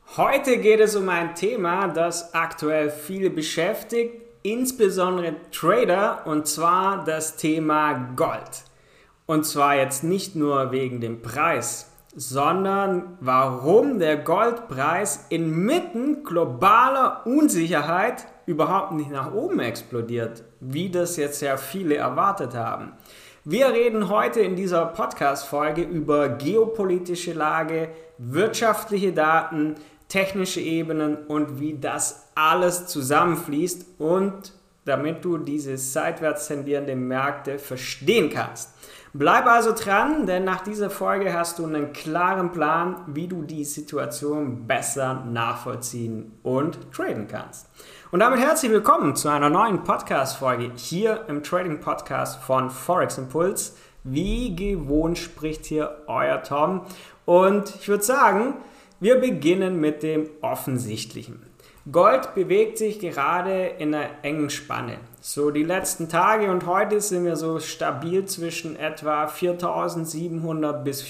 Heute geht es um ein Thema, das aktuell viele beschäftigt, insbesondere Trader, und zwar das Thema Gold. Und zwar jetzt nicht nur wegen dem Preis, sondern warum der Goldpreis inmitten globaler Unsicherheit überhaupt nicht nach oben explodiert, wie das jetzt ja viele erwartet haben. Wir reden heute in dieser Podcast-Folge über geopolitische Lage, wirtschaftliche Daten, technische Ebenen und wie das alles zusammenfließt und damit du diese seitwärts tendierenden Märkte verstehen kannst. Bleib also dran, denn nach dieser Folge hast du einen klaren Plan, wie du die Situation besser nachvollziehen und traden kannst. Und damit herzlich willkommen zu einer neuen Podcast-Folge hier im Trading-Podcast von Forex Impuls. Wie gewohnt spricht hier euer Tom und ich würde sagen, wir beginnen mit dem Offensichtlichen. Gold bewegt sich gerade in einer engen Spanne. So die letzten Tage und heute sind wir so stabil zwischen etwa 4.700 bis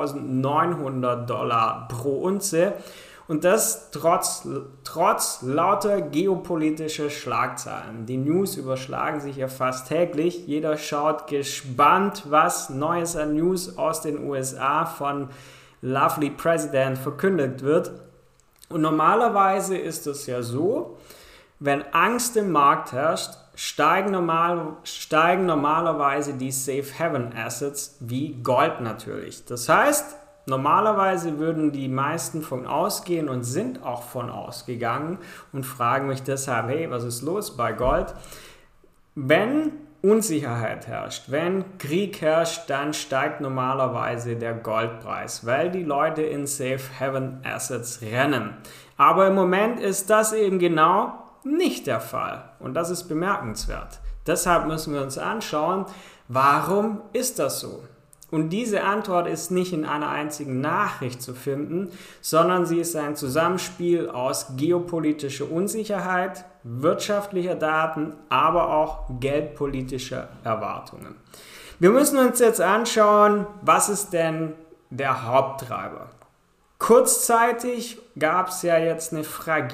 4.900 Dollar pro Unze. Und das trotz lauter geopolitischer Schlagzeilen. Die News überschlagen sich ja fast täglich. Jeder schaut gespannt, was Neues an News aus den USA von Lovely President verkündet wird. Und normalerweise ist es ja so, wenn Angst im Markt herrscht, steigen normalerweise die Safe Haven Assets wie Gold natürlich. Das heißt, normalerweise würden die meisten von ausgehen und sind auch von ausgegangen und fragen mich deshalb, hey, was ist los bei Gold? Wenn Unsicherheit herrscht, wenn Krieg herrscht, dann steigt normalerweise der Goldpreis, weil die Leute in Safe Haven Assets rennen. Aber im Moment ist das eben genau nicht der Fall und das ist bemerkenswert. Deshalb müssen wir uns anschauen, warum ist das so? Und diese Antwort ist nicht in einer einzigen Nachricht zu finden, sondern sie ist ein Zusammenspiel aus geopolitischer Unsicherheit, wirtschaftlicher Daten, aber auch geldpolitischer Erwartungen. Wir müssen uns jetzt anschauen, was ist denn der Haupttreiber? Kurzzeitig gab es ja jetzt gibt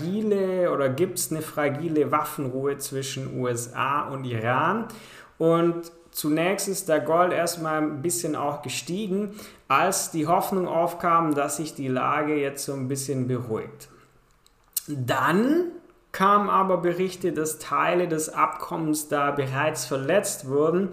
es eine fragile Waffenruhe zwischen USA und Iran und zunächst ist der Gold erstmal ein bisschen auch gestiegen, als die Hoffnung aufkam, dass sich die Lage jetzt so ein bisschen beruhigt. Dann kamen aber Berichte, dass Teile des Abkommens da bereits verletzt wurden.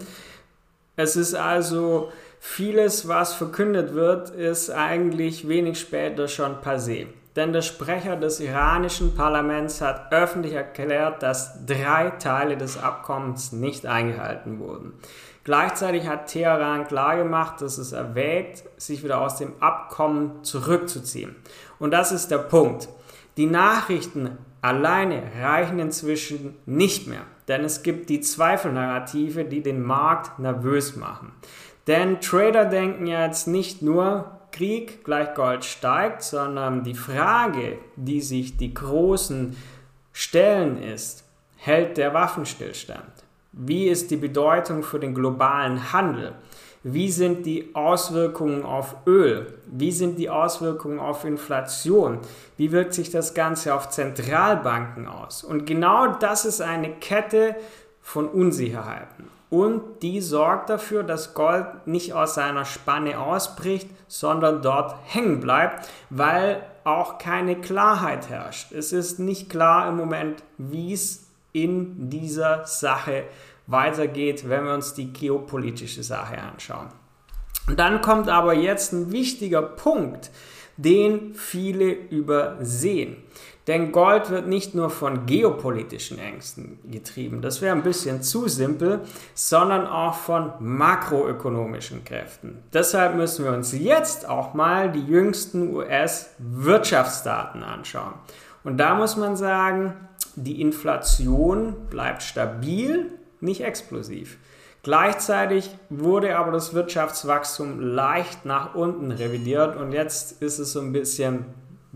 Es ist also vieles, was verkündet wird, ist eigentlich wenig später schon passé. Denn der Sprecher des iranischen Parlaments hat öffentlich erklärt, dass 3 Teile des Abkommens nicht eingehalten wurden. Gleichzeitig hat Teheran klargemacht, dass es erwägt, sich wieder aus dem Abkommen zurückzuziehen. Und das ist der Punkt. Die Nachrichten alleine reichen inzwischen nicht mehr, denn es gibt die Zweifelnarrative, die den Markt nervös machen. Denn Trader denken ja jetzt nicht nur, Krieg gleich Gold steigt, sondern die Frage, die sich die Großen stellen, ist, hält der Waffenstillstand? Wie ist die Bedeutung für den globalen Handel? Wie sind die Auswirkungen auf Öl? Wie sind die Auswirkungen auf Inflation? Wie wirkt sich das Ganze auf Zentralbanken aus? Und genau das ist eine Kette von Unsicherheiten. Und die sorgt dafür, dass Gold nicht aus seiner Spanne ausbricht, sondern dort hängen bleibt, weil auch keine Klarheit herrscht. Es ist nicht klar im Moment, wie es in dieser Sache weitergeht, wenn wir uns die geopolitische Sache anschauen. Und dann kommt aber jetzt ein wichtiger Punkt, den viele übersehen. Denn Gold wird nicht nur von geopolitischen Ängsten getrieben, das wäre ein bisschen zu simpel, sondern auch von makroökonomischen Kräften. Deshalb müssen wir uns jetzt auch mal die jüngsten US-Wirtschaftsdaten anschauen. Und da muss man sagen, die Inflation bleibt stabil, nicht explosiv. Gleichzeitig wurde aber das Wirtschaftswachstum leicht nach unten revidiert und jetzt ist es so ein bisschen,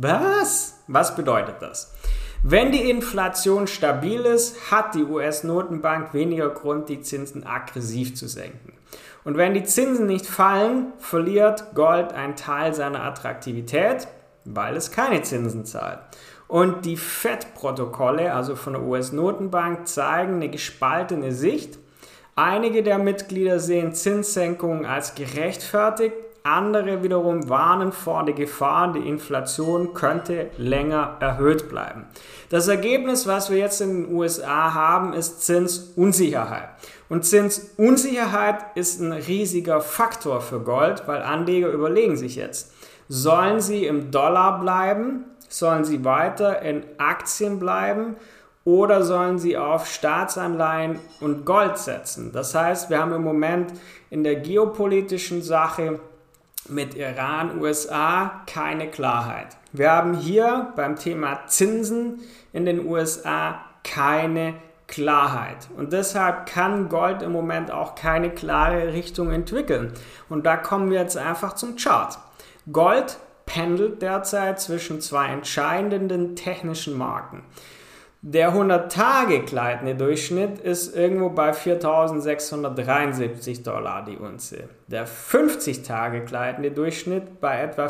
was? Was bedeutet das? Wenn die Inflation stabil ist, hat die US-Notenbank weniger Grund, die Zinsen aggressiv zu senken. Und wenn die Zinsen nicht fallen, verliert Gold einen Teil seiner Attraktivität weil es keine Zinsen zahlt. Und die FED-Protokolle, also von der US-Notenbank, zeigen eine gespaltene Sicht. Einige der Mitglieder sehen Zinssenkungen als gerechtfertigt, andere wiederum warnen vor der Gefahr, die Inflation könnte länger erhöht bleiben. Das Ergebnis, was wir jetzt in den USA haben, ist Zinsunsicherheit. Und Zinsunsicherheit ist ein riesiger Faktor für Gold, weil Anleger überlegen sich jetzt, sollen sie im Dollar bleiben, sollen sie weiter in Aktien bleiben oder sollen sie auf Staatsanleihen und Gold setzen? Das heißt, wir haben im Moment in der geopolitischen Sache mit Iran, USA keine Klarheit. Wir haben hier beim Thema Zinsen in den USA keine Klarheit. Und deshalb kann Gold im Moment auch keine klare Richtung entwickeln. Und da kommen wir jetzt einfach zum Chart. Gold pendelt derzeit zwischen zwei entscheidenden technischen Marken. Der 100-Tage gleitende Durchschnitt ist irgendwo bei $4.673 die Unze. Der 50-Tage gleitende Durchschnitt bei etwa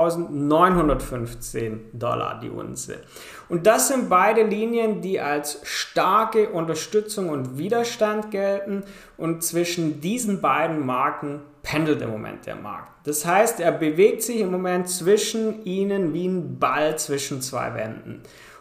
$4.915 die Unze. Und das sind beide Linien, die als starke Unterstützung und Widerstand gelten, und zwischen diesen beiden Marken pendelt im Moment der Markt. Das heißt, er bewegt sich im Moment zwischen ihnen wie ein Ball zwischen zwei Wänden.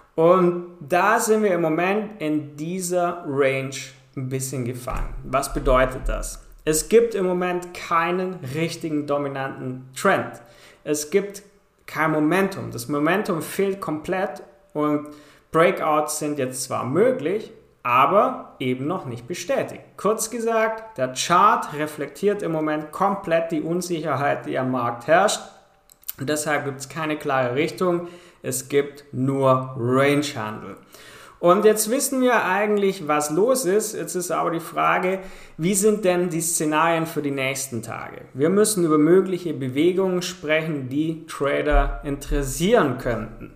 Und da sind wir im Moment in dieser Range ein bisschen gefangen. Was bedeutet das? Es gibt im Moment keinen richtigen dominanten Trend. Es gibt kein Momentum. Das Momentum fehlt komplett und Breakouts sind jetzt zwar möglich, aber eben noch nicht bestätigt. Kurz gesagt, der Chart reflektiert im Moment komplett die Unsicherheit, die am Markt herrscht. Und deshalb gibt es keine klare Richtung. Es gibt nur Range-Handel. Und jetzt wissen wir eigentlich, was los ist. Jetzt ist aber die Frage, wie sind denn die Szenarien für die nächsten Tage? Wir müssen über mögliche Bewegungen sprechen, die Trader interessieren könnten.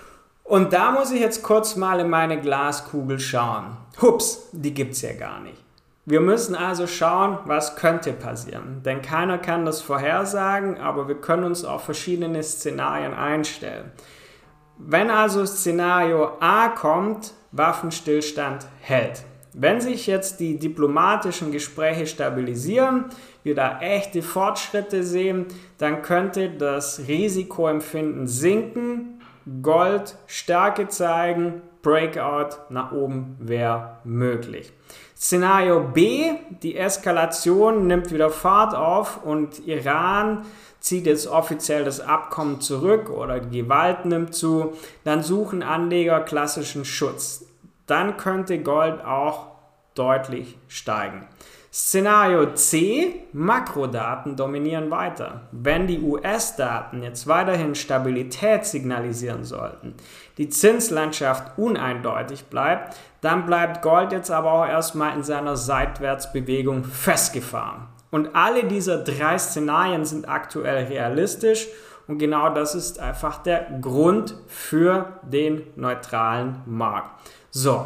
Und da muss ich jetzt kurz mal in meine Glaskugel schauen. Hups, die gibt es ja gar nicht. Wir müssen also schauen, was könnte passieren. Denn keiner kann das vorhersagen, aber wir können uns auf verschiedene Szenarien einstellen. Wenn also Szenario A kommt, Waffenstillstand hält. Wenn sich jetzt die diplomatischen Gespräche stabilisieren, wir da echte Fortschritte sehen, dann könnte das Risikoempfinden sinken, Gold Stärke zeigen, Breakout nach oben wäre möglich. Szenario B, die Eskalation nimmt wieder Fahrt auf und Iran zieht jetzt offiziell das Abkommen zurück oder die Gewalt nimmt zu, dann suchen Anleger klassischen Schutz. Dann könnte Gold auch deutlich steigen. Szenario C, Makrodaten dominieren weiter. Wenn die US-Daten jetzt weiterhin Stabilität signalisieren sollten, die Zinslandschaft uneindeutig bleibt, dann bleibt Gold jetzt aber auch erstmal in seiner Seitwärtsbewegung festgefahren. Und alle dieser drei Szenarien sind aktuell realistisch und genau das ist einfach der Grund für den neutralen Markt. So,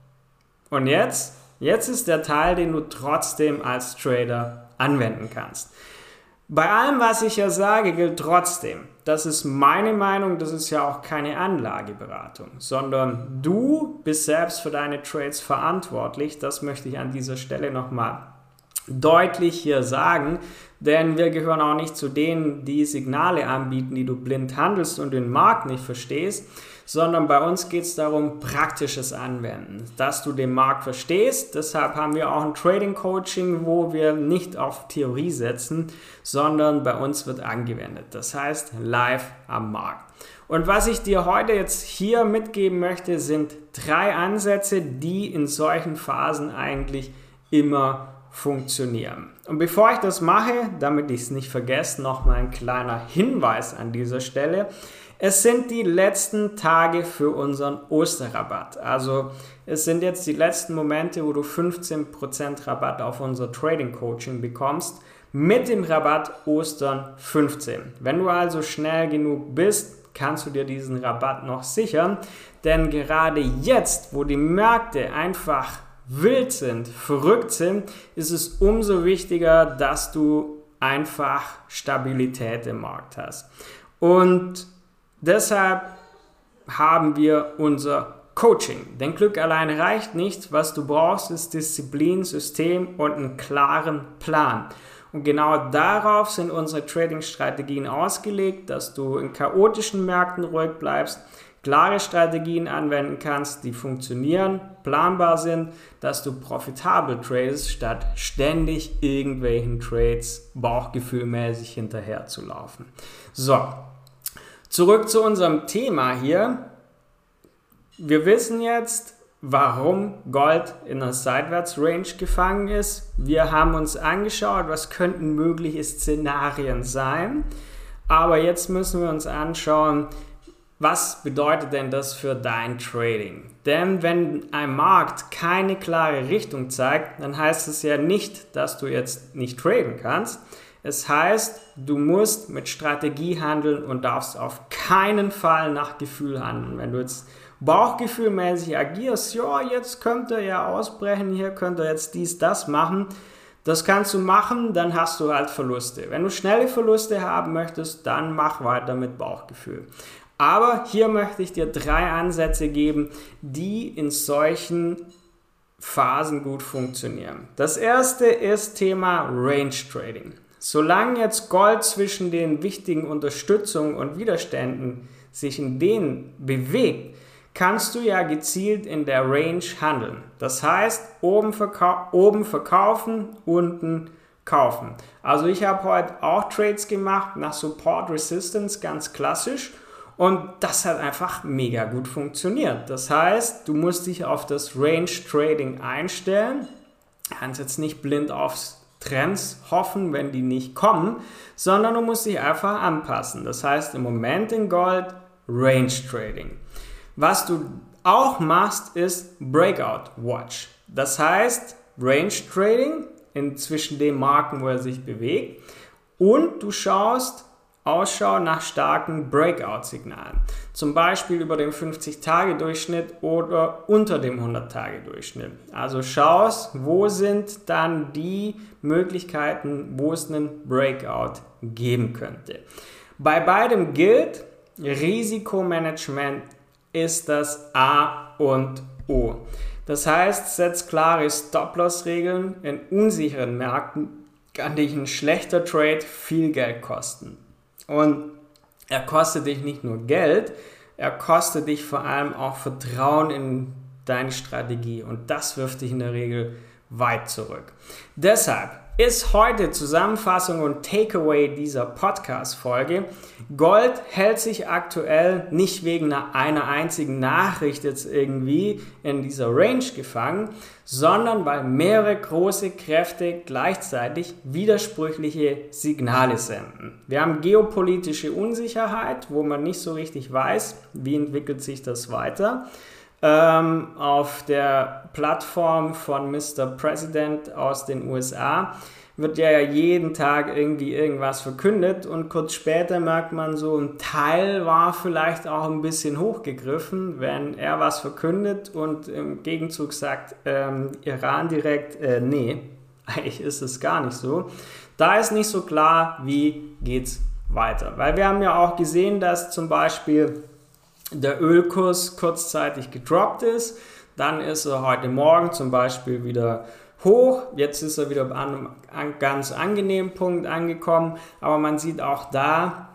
und jetzt ist der Teil, den du trotzdem als Trader anwenden kannst. Bei allem, was ich ja sage, gilt trotzdem, das ist meine Meinung, das ist ja auch keine Anlageberatung, sondern du bist selbst für deine Trades verantwortlich. Das möchte ich an dieser Stelle nochmal deutlich hier sagen, denn wir gehören auch nicht zu denen, die Signale anbieten, die du blind handelst und den Markt nicht verstehst, sondern bei uns geht es darum, praktisches Anwenden, dass du den Markt verstehst. Deshalb haben wir auch ein Trading-Coaching, wo wir nicht auf Theorie setzen, sondern bei uns wird angewendet. Das heißt, live am Markt. Und was ich dir heute jetzt hier mitgeben möchte, sind 3 Ansätze, die in solchen Phasen eigentlich immer funktionieren. Und bevor ich das mache, damit ich es nicht vergesse, nochmal ein kleiner Hinweis an dieser Stelle. Es sind die letzten Tage für unseren Osterrabatt. Also es sind jetzt die letzten Momente, wo du 15% Rabatt auf unser Trading Coaching bekommst mit dem Rabatt Ostern 15. Wenn du also schnell genug bist, kannst du dir diesen Rabatt noch sichern, denn gerade jetzt, wo die Märkte einfach wild sind, verrückt sind, ist es umso wichtiger, dass du einfach Stabilität im Markt hast. Und deshalb haben wir unser Coaching. Denn Glück alleine reicht nicht. Was du brauchst, ist Disziplin, System und einen klaren Plan. Und genau darauf sind unsere Trading-Strategien ausgelegt, dass du in chaotischen Märkten ruhig bleibst, klare Strategien anwenden kannst, die funktionieren, planbar sind, dass du profitabel tradest, statt ständig irgendwelchen Trades bauchgefühlmäßig hinterher zu laufen. So, zurück zu unserem Thema hier. Wir wissen jetzt, warum Gold in der Seitwärtsrange gefangen ist. Wir haben uns angeschaut, was könnten mögliche Szenarien sein. Aber jetzt müssen wir uns anschauen, was bedeutet denn das für dein Trading? Denn wenn ein Markt keine klare Richtung zeigt, dann heißt es ja nicht, dass du jetzt nicht traden kannst. Es heißt, du musst mit Strategie handeln und darfst auf keinen Fall nach Gefühl handeln. Wenn du jetzt bauchgefühlmäßig agierst, ja, jetzt könnte er ja ausbrechen, hier könnte er jetzt dies, das machen. Das kannst du machen, dann hast du halt Verluste. Wenn du schnelle Verluste haben möchtest, dann mach weiter mit Bauchgefühl. Aber hier möchte ich dir 3 Ansätze geben, die in solchen Phasen gut funktionieren. Das erste ist Thema Range Trading. Solange jetzt Gold zwischen den wichtigen Unterstützungen und Widerständen sich in denen bewegt, kannst du ja gezielt in der Range handeln. Das heißt, oben verkaufen, unten kaufen. Also ich habe heute auch Trades gemacht nach Support Resistance, ganz klassisch. Und das hat einfach mega gut funktioniert. Das heißt, du musst dich auf das Range Trading einstellen. Du kannst jetzt nicht blind aufs Trends hoffen, wenn die nicht kommen, sondern du musst dich einfach anpassen. Das heißt, im Moment in Gold Range Trading. Was du auch machst, ist Breakout Watch. Das heißt, Range Trading zwischen den Marken, wo er sich bewegt, und du schaust Ausschau nach starken Breakout-Signalen. Zum Beispiel über dem 50-Tage-Durchschnitt oder unter dem 100-Tage-Durchschnitt. Also schaust, wo sind dann die Möglichkeiten, wo es einen Breakout geben könnte. Bei beidem gilt, Risikomanagement ist das A und O. Das heißt, setz klare Stop-Loss-Regeln. In unsicheren Märkten kann dich ein schlechter Trade viel Geld kosten. Und er kostet dich nicht nur Geld, er kostet dich vor allem auch Vertrauen in deine Strategie. Und das wirft dich in der Regel weit zurück. Deshalb ist heute Zusammenfassung und Takeaway dieser Podcast-Folge: Gold hält sich aktuell nicht wegen einer einzigen Nachricht jetzt irgendwie in dieser Range gefangen, sondern weil mehrere große Kräfte gleichzeitig widersprüchliche Signale senden. Wir haben geopolitische Unsicherheit, wo man nicht so richtig weiß, wie entwickelt sich das weiter. Auf der Plattform von Mr. President aus den USA wird ja jeden Tag irgendwie irgendwas verkündet und kurz später merkt man so, ein Teil war vielleicht auch ein bisschen hochgegriffen, wenn er was verkündet und im Gegenzug sagt Iran direkt, nee, eigentlich ist es gar nicht so. Da ist nicht so klar, wie geht's weiter, weil wir haben ja auch gesehen, dass zum Beispiel der Ölkurs kurzzeitig gedroppt ist, dann ist er heute Morgen zum Beispiel wieder hoch, jetzt ist er wieder an einem ganz angenehmen Punkt angekommen, aber man sieht auch da,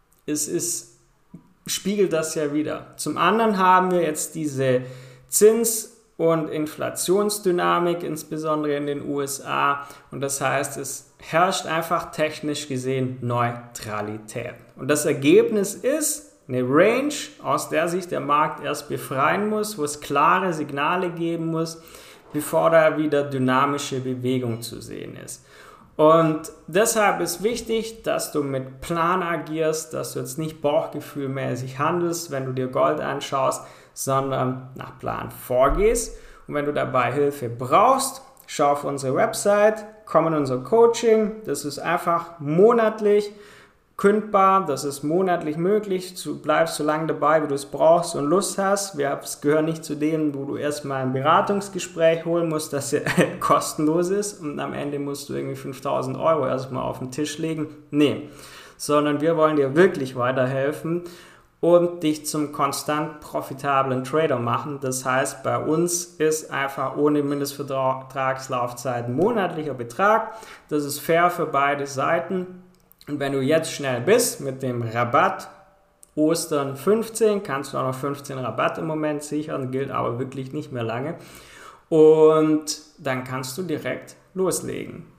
spiegelt das ja wieder. Zum anderen haben wir jetzt diese Zins- und Inflationsdynamik, insbesondere in den USA, und das heißt, es herrscht einfach technisch gesehen Neutralität. Und das Ergebnis ist eine Range, aus der sich der Markt erst befreien muss, wo es klare Signale geben muss, bevor da wieder dynamische Bewegung zu sehen ist. Und deshalb ist wichtig, dass du mit Plan agierst, dass du jetzt nicht bauchgefühlmäßig handelst, wenn du dir Gold anschaust, sondern nach Plan vorgehst. Und wenn du dabei Hilfe brauchst, schau auf unsere Website, komm in unser Coaching. Das ist einfach monatlich kündbar, das ist monatlich möglich, du bleibst so lange dabei, wie du es brauchst und Lust hast. Es gehört nicht zu denen, wo du erstmal ein Beratungsgespräch holen musst, das ja kostenlos ist und am Ende musst du irgendwie 5.000 € erstmal auf den Tisch legen. Nee, sondern wir wollen dir wirklich weiterhelfen und dich zum konstant profitablen Trader machen. Das heißt, bei uns ist einfach ohne Mindestvertragslaufzeit ein monatlicher Betrag. Das ist fair für beide Seiten. Und wenn du jetzt schnell bist mit dem Rabatt Ostern 15, kannst du auch noch 15 Rabatt im Moment sichern, gilt aber wirklich nicht mehr lange. Und dann kannst du direkt loslegen.